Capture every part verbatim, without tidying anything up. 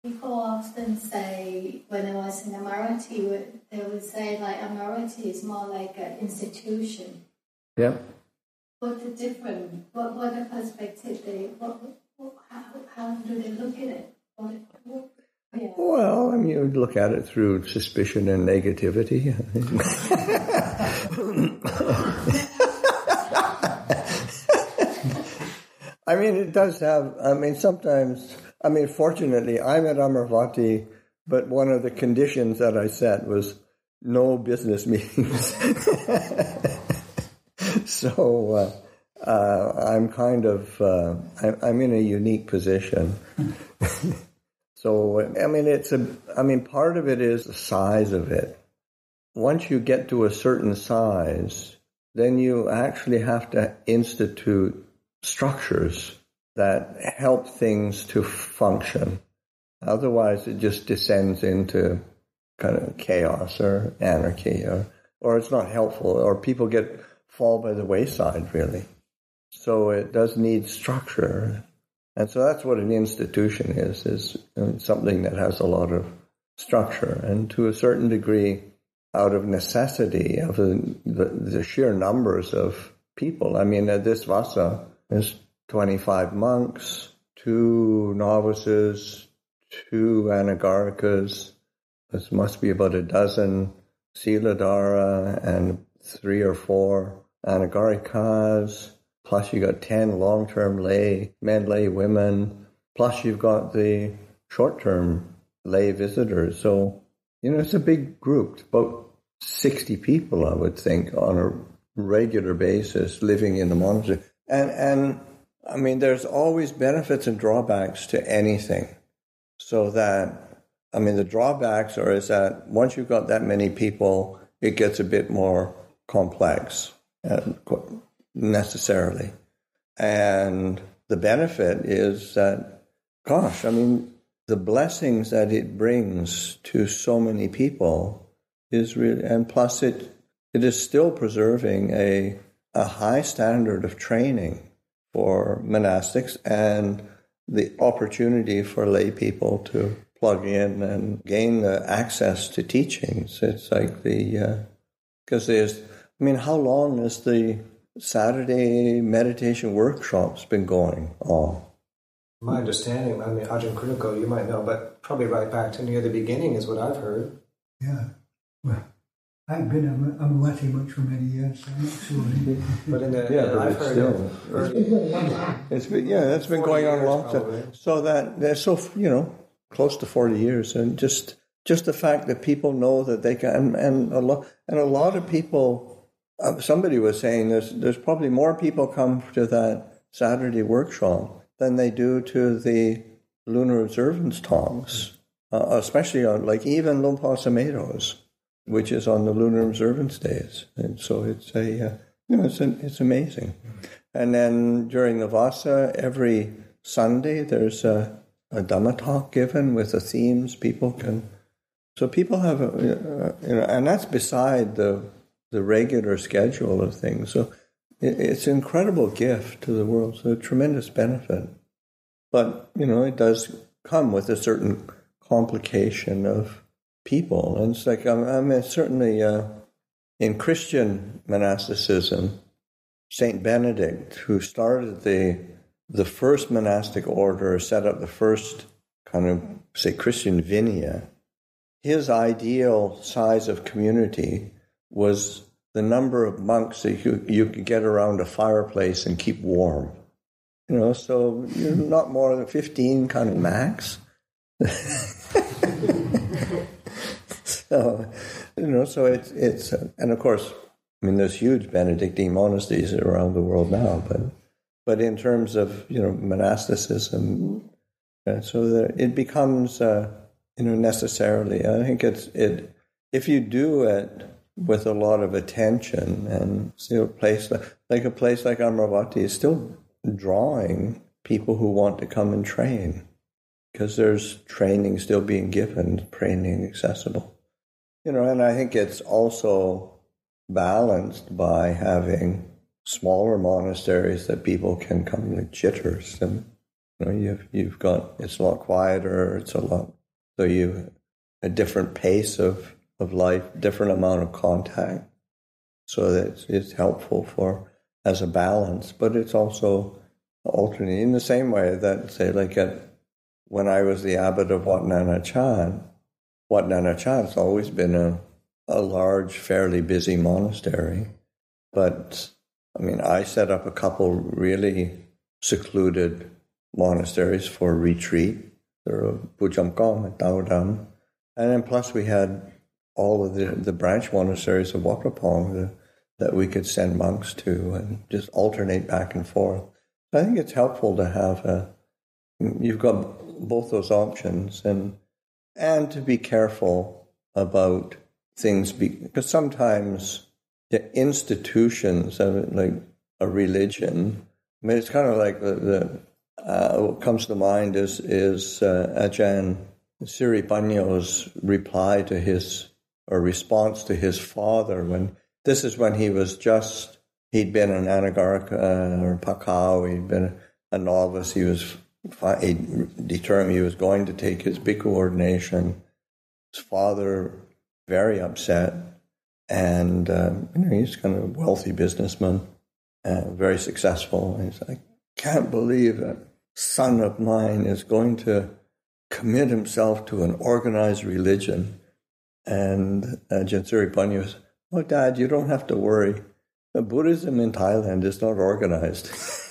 People often say, when I was in Amarathi, they would say like Amarathi is more like an institution. Yeah. What the different, what what the perspective they, what, what how, how do they look at it? What, what, yeah. Well, I mean, you look at it through suspicion and negativity. I mean, it does have, I mean, sometimes, I mean, fortunately, I'm at Amaravati, but one of the conditions that I set was no business meetings. So uh, uh, I'm kind of, uh, I'm, I'm in a unique position. So, I mean, it's a, I mean, part of it is the size of it. Once you get to a certain size, then you actually have to institute structures that help things to function. Otherwise, it just descends into kind of chaos or anarchy, or, or it's not helpful, or people get fall by the wayside, really. So it does need structure. And so that's what an institution is, is something that has a lot of structure. And to a certain degree, out of necessity, of the, the, the sheer numbers of people. I mean, at this Vasa, there's twenty-five monks, two novices, two anagarikas. There must be about a dozen Siladhara and three or four anagarikas. Plus you got ten long-term lay men, lay women. Plus you've got the short-term lay visitors. So, you know, it's a big group. About sixty people, I would think, on a regular basis living in the monastery. And, and I mean, there's always benefits and drawbacks to anything. So that, I mean, the drawbacks are is that once you've got that many people, it gets a bit more complex, uh, necessarily. And the benefit is that, gosh, I mean, the blessings that it brings to so many people is really, and plus it it is still preserving a a high standard of training for monastics and the opportunity for lay people to plug in and gain the access to teachings. It's like the, because uh, there's, I mean, how long has the Saturday meditation workshops been going on? My understanding, I mean, Ajahn Kruniko, you might know, but probably right back to near the beginning is what I've heard. Yeah. Well, I haven't been a Amaravati much for many years, so I'm not sure. But in the, yeah, uh, but I've it's heard still, it early. It's been, yeah, that's been going on a long time. So that, they're so, you know, close to forty years. And just just the fact that people know that they can, and, and, a, lot, and a lot of people, uh, somebody was saying there's, there's probably more people come to that Saturday workshop than they do to the lunar observance talks, uh, especially on, like, even Lumpur Samedros, which is on the lunar observance days. And so it's a, uh, you know, it's an, it's amazing. And then during the Vasa, every Sunday, there's a, a Dhamma talk given with the themes people can, so people have, a, uh, you know, and that's beside the the regular schedule of things. So it, it's an incredible gift to the world, so a tremendous benefit. But, you know, it does come with a certain complication of people. And it's like, I mean, certainly uh, in Christian monasticism, Saint Benedict, who started the the first monastic order, set up the first kind of, say, Christian Vinaya, his ideal size of community was the number of monks that you, you could get around a fireplace and keep warm. You know, so you're not more than fifteen kind of max. So, you know, so it's, it's, and of course, I mean, there's huge Benedictine monasteries around the world now, but, but in terms of, you know, monasticism, uh, so that it becomes, uh, you know, necessarily, I think it's, it, if you do it with a lot of attention and, you know, a place like, like a place like Amaravati is still drawing people who want to come and train, because there's training still being given, training accessible. You know, and I think it's also balanced by having smaller monasteries that people can come, like Chitters, and You know, you've you've got it's a lot quieter. It's a lot so you a different pace of, of life, different amount of contact. So that it's, it's helpful for as a balance, but it's also alternating in the same way that say like at, when I was the abbot of Wat Nana Chan, Wat Nana Chan's always been a a large, fairly busy monastery, but I mean I set up a couple really secluded monasteries for retreat. There were Bujamkong and Taodam. And then plus we had all of the, the branch monasteries of Wat Pah Pong the, that we could send monks to and just alternate back and forth. I think it's helpful to have a, you've got both those options and and to be careful about things be, because sometimes the institutions of like a religion, I mean, it's kind of like the, the uh, what comes to mind is is uh, Ajahn Siripanyo's reply to his or response to his father when this is when he was just he'd been an Anagarika or Pakao, he'd been a novice, he was he determined he was going to take his bhikkhu ordination. His father very upset, and um, you know, he's kind of a wealthy businessman. Uh, very successful. And he's like, can't believe a son of mine is going to commit himself to an organized religion. And uh, Ajahn Siripanyo says, oh, Dad, you don't have to worry. The Buddhism in Thailand is not organized.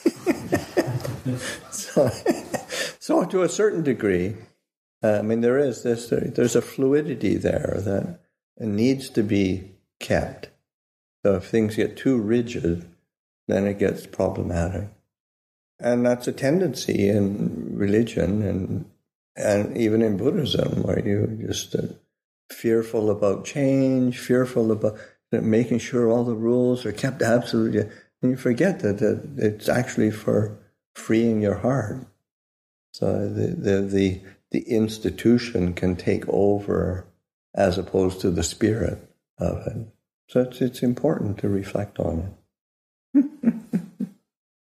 so, so to a certain degree, uh, I mean, there is this, there's a fluidity there that needs to be kept. So if things get too rigid, then it gets problematic. And that's a tendency in religion and and even in Buddhism, where you're just uh, fearful about change, fearful about uh, making sure all the rules are kept absolutely. And you forget that, that it's actually for freeing your heart. So the, the, the, the institution can take over as opposed to the spirit of it. So it's, it's important to reflect on it.